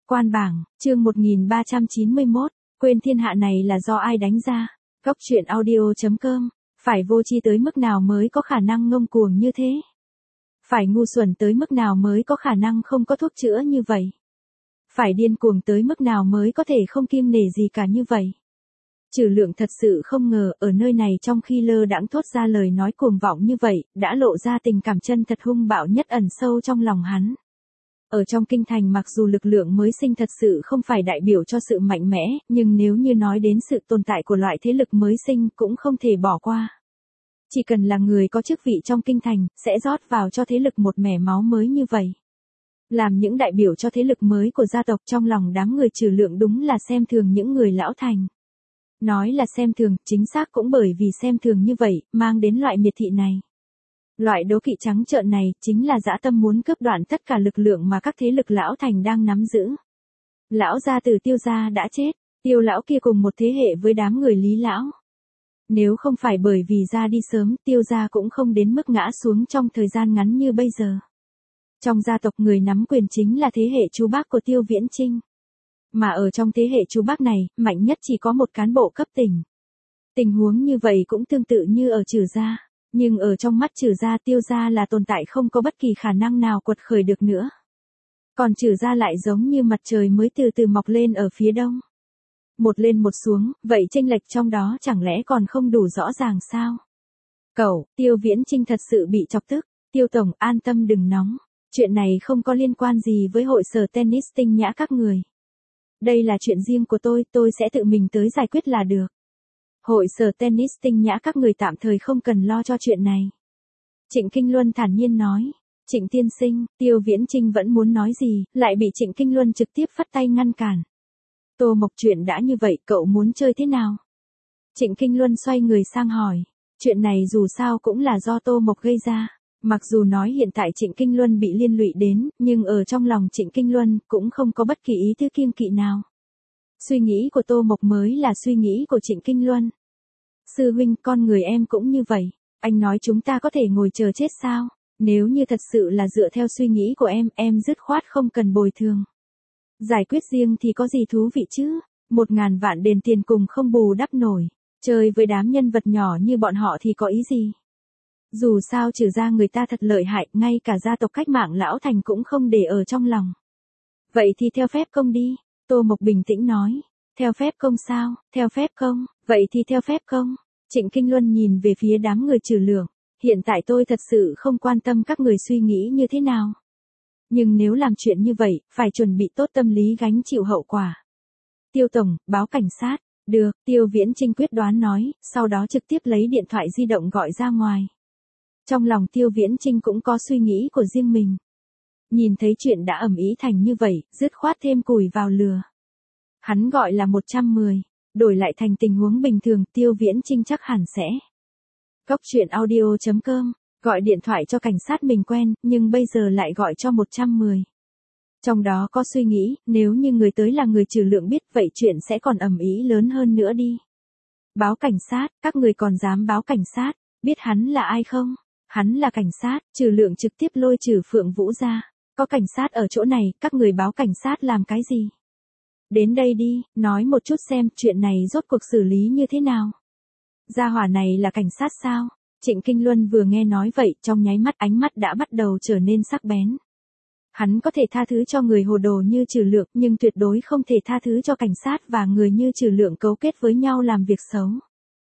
Quan bảng, chương 1391, quên thiên hạ này là do ai đánh ra. Góc truyện audio.com, phải vô tri tới mức nào mới có khả năng ngông cuồng như thế? Phải ngu xuẩn tới mức nào mới có khả năng không có thuốc chữa như vậy? Phải điên cuồng tới mức nào mới có thể không kiêng nể gì cả như vậy? Trừ Lượng thật sự không ngờ ở nơi này trong khi lơ đãng thốt ra lời nói cuồng vọng như vậy, đã lộ ra tình cảm chân thật hung bạo nhất ẩn sâu trong lòng hắn. Ở trong kinh thành mặc dù lực lượng mới sinh thật sự không phải đại biểu cho sự mạnh mẽ, nhưng nếu như nói đến sự tồn tại của loại thế lực mới sinh cũng không thể bỏ qua. Chỉ cần là người có chức vị trong kinh thành, sẽ rót vào cho thế lực một mẻ máu mới như vậy. Làm những đại biểu cho thế lực mới của gia tộc trong lòng đám người Trừ Lượng đúng là xem thường những người lão thành. Nói là xem thường, chính xác cũng bởi vì xem thường như vậy, mang đến loại miệt thị này. Loại đố kỵ trắng trợn này, chính là dã tâm muốn cướp đoạn tất cả lực lượng mà các thế lực lão thành đang nắm giữ. Lão gia tử Tiêu gia đã chết, Tiêu lão kia cùng một thế hệ với đám người Lý lão. Nếu không phải bởi vì ra đi sớm, Tiêu gia cũng không đến mức ngã xuống trong thời gian ngắn như bây giờ. Trong gia tộc người nắm quyền chính là thế hệ chú bác của Tiêu Viễn Chinh. Mà ở trong thế hệ chú bác này, mạnh nhất chỉ có một cán bộ cấp tỉnh. Tình huống như vậy cũng tương tự như ở Trừ gia, nhưng ở trong mắt Trừ gia Tiêu gia là tồn tại không có bất kỳ khả năng nào quật khởi được nữa. Còn Trừ gia lại giống như mặt trời mới từ từ mọc lên ở phía đông. Một lên một xuống, vậy chênh lệch trong đó chẳng lẽ còn không đủ rõ ràng sao? Cậu, Tiêu Viễn Chinh thật sự bị chọc tức, Tiêu tổng an tâm đừng nóng, chuyện này không có liên quan gì với hội sở tennis Tinh Nhã các người. Đây là chuyện riêng của tôi sẽ tự mình tới giải quyết là được. Hội sở tennis Tinh Nhã các người tạm thời không cần lo cho chuyện này. Trịnh Kinh Luân thản nhiên nói. Trịnh tiên sinh, Tiêu Viễn Chinh vẫn muốn nói gì, lại bị Trịnh Kinh Luân trực tiếp phất tay ngăn cản. Tô Mộc chuyện đã như vậy, cậu muốn chơi thế nào? Trịnh Kinh Luân xoay người sang hỏi. Chuyện này dù sao cũng là do Tô Mộc gây ra. Mặc dù nói hiện tại Trịnh Kinh Luân bị liên lụy đến, nhưng ở trong lòng Trịnh Kinh Luân cũng không có bất kỳ ý thứ kiêng kỵ nào. Suy nghĩ của Tô Mộc mới là suy nghĩ của Trịnh Kinh Luân. Sư huynh, con người em cũng như vậy. Anh nói chúng ta có thể ngồi chờ chết sao? Nếu như thật sự là dựa theo suy nghĩ của em dứt khoát không cần bồi thường. Giải quyết riêng thì có gì thú vị chứ? 1.000 vạn đền tiền cùng không bù đắp nổi. Chơi với đám nhân vật nhỏ như bọn họ thì có ý gì? Dù sao Trừ gia người ta thật lợi hại, ngay cả gia tộc cách mạng lão thành cũng không để ở trong lòng. Vậy thì theo phép công đi, Tô Mộc bình tĩnh nói. Theo phép công sao? Theo phép công, vậy thì theo phép công. Trịnh Kinh Luân nhìn về phía đám người Trừ Lượng. Hiện tại tôi thật sự không quan tâm các người suy nghĩ như thế nào. Nhưng nếu làm chuyện như vậy, phải chuẩn bị tốt tâm lý gánh chịu hậu quả. Tiêu tổng, báo cảnh sát. Được, Tiêu Viễn Chinh quyết đoán nói, sau đó trực tiếp lấy điện thoại di động gọi ra ngoài. Trong lòng Tiêu Viễn Chinh cũng có suy nghĩ của riêng mình. Nhìn thấy chuyện đã ầm ĩ thành như vậy, dứt khoát thêm củi vào lửa. Hắn gọi là 110, đổi lại thành tình huống bình thường Tiêu Viễn Chinh chắc hẳn sẽ. Góc truyện audio.com, gọi điện thoại cho cảnh sát mình quen, nhưng bây giờ lại gọi cho 110. Trong đó có suy nghĩ, nếu như người tới là người Trừ Lượng biết vậy chuyện sẽ còn ầm ĩ lớn hơn nữa đi. Báo cảnh sát, các người còn dám báo cảnh sát, biết hắn là ai không? Hắn là cảnh sát, Trừ Lượng trực tiếp lôi Trừ Phượng Vũ ra. Có cảnh sát ở chỗ này, các người báo cảnh sát làm cái gì? Đến đây đi, nói một chút xem chuyện này rốt cuộc xử lý như thế nào. Gia hỏa này là cảnh sát sao? Trịnh Kinh Luân vừa nghe nói vậy, trong nháy mắt ánh mắt đã bắt đầu trở nên sắc bén. Hắn có thể tha thứ cho người hồ đồ như Trừ Lượng, nhưng tuyệt đối không thể tha thứ cho cảnh sát và người như Trừ Lượng cấu kết với nhau làm việc xấu.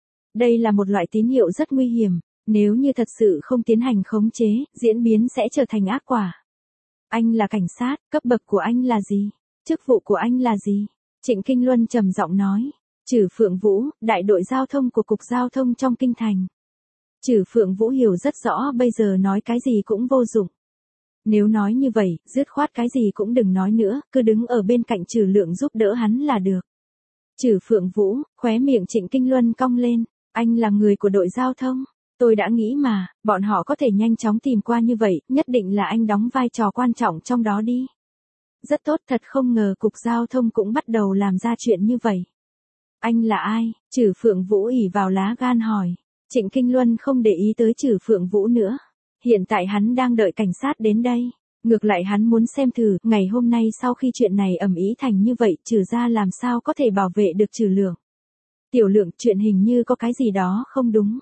Đây là một loại tín hiệu rất nguy hiểm, nếu như thật sự không tiến hành khống chế, diễn biến sẽ trở thành ác quả. Anh là cảnh sát, cấp bậc của anh là gì? Chức vụ của anh là gì? Trịnh Kinh Luân trầm giọng nói. Trừ Phượng Vũ, đại đội giao thông của Cục Giao thông trong kinh thành. Trừ Phượng Vũ hiểu rất rõ bây giờ nói cái gì cũng vô dụng. Nếu nói như vậy, dứt khoát cái gì cũng đừng nói nữa, cứ đứng ở bên cạnh Trừ Lượng giúp đỡ hắn là được. Trừ Phượng Vũ, khóe miệng Trịnh Kinh Luân cong lên. Anh là người của đội giao thông. Tôi đã nghĩ mà, bọn họ có thể nhanh chóng tìm qua như vậy, nhất định là anh đóng vai trò quan trọng trong đó đi. Rất tốt, thật không ngờ Cục Giao thông cũng bắt đầu làm ra chuyện như vậy. Anh là ai? Trừ Phượng Vũ ỉ vào lá gan hỏi. Trịnh Kinh Luân không để ý tới Trừ Phượng Vũ nữa. Hiện tại hắn đang đợi cảnh sát đến đây. Ngược lại hắn muốn xem thử, ngày hôm nay sau khi chuyện này ầm ĩ thành như vậy, Trừ gia làm sao có thể bảo vệ được Trừ Lượng. Tiểu Lượng, chuyện hình như có cái gì đó không đúng.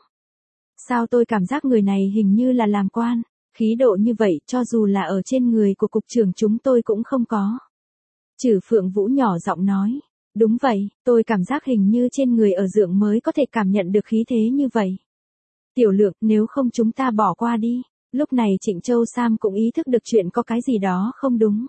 Sao tôi cảm giác người này hình như là làm quan, khí độ như vậy cho dù là ở trên người của cục trưởng chúng tôi cũng không có. Trừ Phượng Vũ nhỏ giọng nói. Đúng vậy, tôi cảm giác hình như trên người ở Dượng mới có thể cảm nhận được khí thế như vậy. Tiểu Lượng, nếu không chúng ta bỏ qua đi. Lúc này Trịnh Châu Sam cũng ý thức được chuyện có cái gì đó không đúng.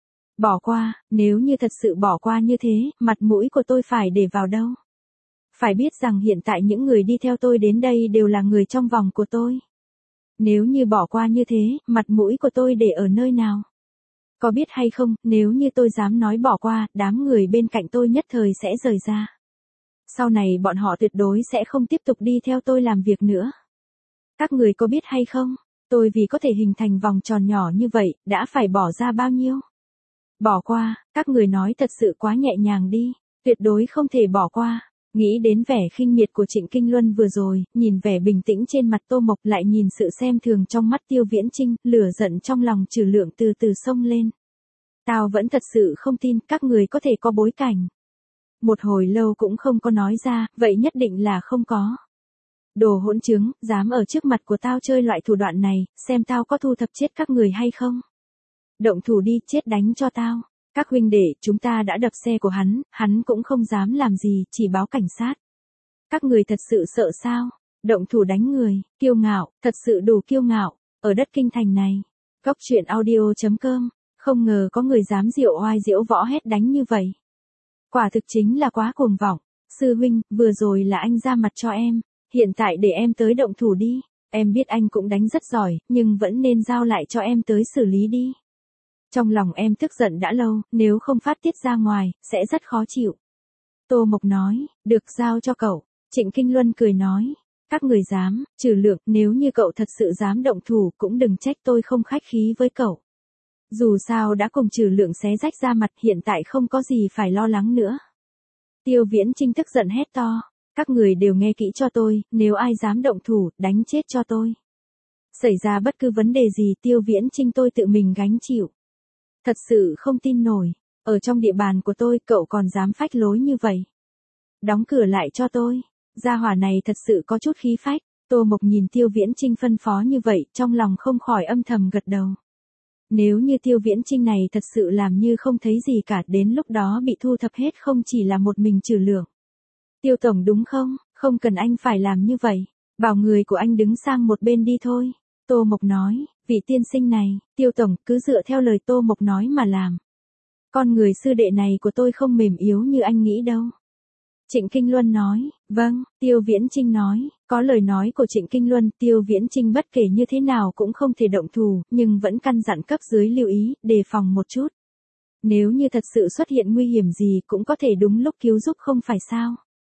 Bỏ qua, nếu như thật sự bỏ qua như thế, mặt mũi của tôi phải để vào đâu? Phải biết rằng hiện tại những người đi theo tôi đến đây đều là người trong vòng của tôi. Nếu như bỏ qua như thế, mặt mũi của tôi để ở nơi nào? Có biết hay không, nếu như tôi dám nói bỏ qua, đám người bên cạnh tôi nhất thời sẽ rời ra. Sau này bọn họ tuyệt đối sẽ không tiếp tục đi theo tôi làm việc nữa. Các người có biết hay không, tôi vì có thể hình thành vòng tròn nhỏ như vậy, đã phải bỏ ra bao nhiêu? Bỏ qua, các người nói thật sự quá nhẹ nhàng đi, tuyệt đối không thể bỏ qua. Nghĩ đến vẻ khinh miệt của Trịnh Kinh Luân vừa rồi, nhìn vẻ bình tĩnh trên mặt Tô Mộc, lại nhìn sự xem thường trong mắt Tiêu Viễn Chinh, lửa giận trong lòng Trừ Lượng từ từ xông lên. Tao vẫn thật sự không tin các người có thể có bối cảnh. Một hồi lâu cũng không có nói ra, vậy nhất định là không có. Đồ hỗn trứng, dám ở trước mặt của tao chơi loại thủ đoạn này, xem tao có thu thập chết các người hay không. Động thủ đi, chết đánh cho tao. Các huynh đệ, chúng ta đã đập xe của hắn cũng không dám làm gì, chỉ báo cảnh sát. Các người thật sự sợ sao? Động thủ đánh người, kiêu ngạo, thật sự đủ kiêu ngạo, ở đất kinh thành này. Góc truyện audio.com, không ngờ có người dám diệu oai diễu võ hét đánh như vậy. Quả thực chính là quá cuồng vọng. Sư huynh, vừa rồi là anh ra mặt cho em, hiện tại để em tới động thủ đi. Em biết anh cũng đánh rất giỏi, nhưng vẫn nên giao lại cho em tới xử lý đi. Trong lòng em tức giận đã lâu, nếu không phát tiết ra ngoài, sẽ rất khó chịu. Tô Mộc nói, được, giao cho cậu. Trịnh Kinh Luân cười nói, các người dám, Trừ Lượng, nếu như cậu thật sự dám động thủ, cũng đừng trách tôi không khách khí với cậu. Dù sao đã cùng Trừ Lượng xé rách ra mặt, hiện tại không có gì phải lo lắng nữa. Tiêu Viễn Chinh tức giận hét to, các người đều nghe kỹ cho tôi, nếu ai dám động thủ, đánh chết cho tôi. Xảy ra bất cứ vấn đề gì, Tiêu Viễn Chinh tôi tự mình gánh chịu. Thật sự không tin nổi, ở trong địa bàn của tôi cậu còn dám phách lối như vậy. Đóng cửa lại cho tôi, gia hỏa này thật sự có chút khí phách. Tô Mộc nhìn Tiêu Viễn Chinh phân phó như vậy, trong lòng không khỏi âm thầm gật đầu. Nếu như Tiêu Viễn Chinh này thật sự làm như không thấy gì cả, đến lúc đó bị thu thập hết không chỉ là một mình Trừ Lượng. Tiêu tổng đúng không, không cần anh phải làm như vậy, bảo người của anh đứng sang một bên đi thôi. Tô Mộc nói, vị tiên sinh này, Tiêu tổng cứ dựa theo lời Tô Mộc nói mà làm. Con người sư đệ này của tôi không mềm yếu như anh nghĩ đâu. Trịnh Kinh Luân nói, vâng. Tiêu Viễn Chinh nói, có lời nói của Trịnh Kinh Luân, Tiêu Viễn Chinh bất kể như thế nào cũng không thể động thủ, nhưng vẫn căn dặn cấp dưới lưu ý, đề phòng một chút. Nếu như thật sự xuất hiện nguy hiểm gì cũng có thể đúng lúc cứu giúp không phải sao.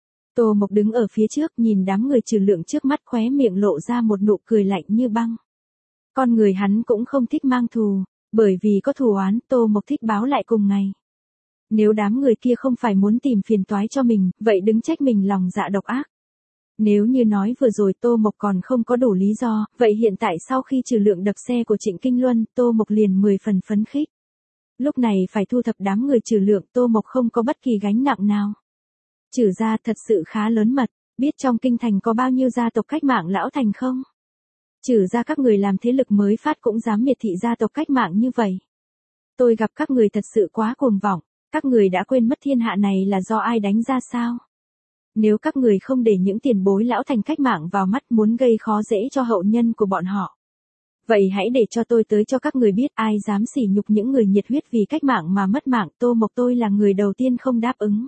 Tô Mộc đứng ở phía trước nhìn đám người Trừ Lượng trước mắt, khóe miệng lộ ra một nụ cười lạnh như băng. Con người hắn cũng không thích mang thù, bởi vì có thù oán, Tô Mộc thích báo lại cùng ngày. Nếu đám người kia không phải muốn tìm phiền toái cho mình, vậy đứng trách mình lòng dạ độc ác. Nếu như nói vừa rồi Tô Mộc còn không có đủ lý do, vậy hiện tại sau khi Trừ Lượng đập xe của Trịnh Kinh Luân, Tô Mộc liền 10 phần phấn khích. Lúc này phải thu thập đám người Trừ Lượng, Tô Mộc không có bất kỳ gánh nặng nào. Trừ gia thật sự khá lớn mật, biết trong kinh thành có bao nhiêu gia tộc cách mạng lão thành không? Trừ gia các người làm thế lực mới phát cũng dám miệt thị gia tộc cách mạng như vậy. Tôi gặp các người thật sự quá cuồng vọng, các người đã quên mất thiên hạ này là do ai đánh ra sao? Nếu các người không để những tiền bối lão thành cách mạng vào mắt, muốn gây khó dễ cho hậu nhân của bọn họ, vậy hãy để cho tôi tới cho các người biết ai dám sỉ nhục những người nhiệt huyết vì cách mạng mà mất mạng. Tô Mộc tôi là người đầu tiên không đáp ứng.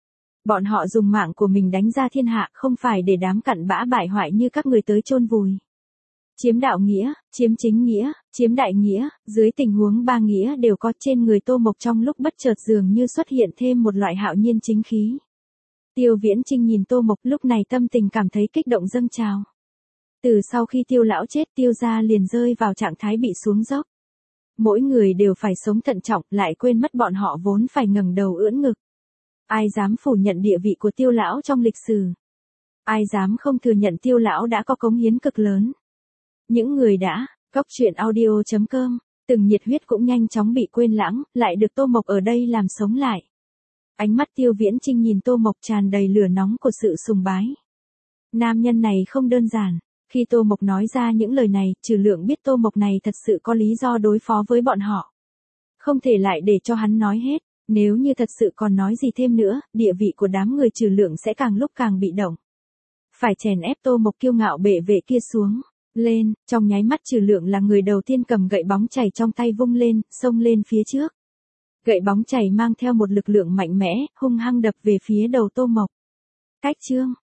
Bọn họ dùng mạng của mình đánh ra thiên hạ, không phải để đám cặn bã bại hoại như các người tới chôn vùi. Chiếm đạo nghĩa, chiếm chính nghĩa, chiếm đại nghĩa, dưới tình huống ba nghĩa đều có trên người Tô Mộc, trong lúc bất chợt dường như xuất hiện thêm một loại hạo nhiên chính khí. Tiêu Viễn Chinh nhìn Tô Mộc, lúc này tâm tình cảm thấy kích động dâng trào. Từ sau khi Tiêu lão chết, Tiêu gia liền rơi vào trạng thái bị xuống dốc. Mỗi người đều phải sống thận trọng, lại quên mất bọn họ vốn phải ngẩng đầu ưỡn ngực. Ai dám phủ nhận địa vị của Tiêu lão trong lịch sử? Ai dám không thừa nhận Tiêu lão đã có cống hiến cực lớn? Những người đã, góc truyện audio.com Từng nhiệt huyết cũng nhanh chóng bị quên lãng, lại được Tô Mộc ở đây làm sống lại. Ánh mắt Tiêu Viễn Trinh nhìn Tô Mộc tràn đầy lửa nóng của sự sùng bái. Nam nhân này không đơn giản. Khi Tô Mộc nói ra những lời này, Trừ Lượng biết Tô Mộc này thật sự có lý do đối phó với bọn họ. Không thể lại để cho hắn nói hết, nếu như thật sự còn nói gì thêm nữa, địa vị của đám người Trừ Lượng sẽ càng lúc càng bị động. Phải chèn ép Tô Mộc kiêu ngạo bệ vệ kia xuống. Lên, trong nháy mắt Trừ Lượng là người đầu tiên cầm gậy bóng chày trong tay vung lên, xông lên phía trước. Gậy bóng chày mang theo một lực lượng mạnh mẽ, hung hăng đập về phía đầu Tô Mộc. Cách chương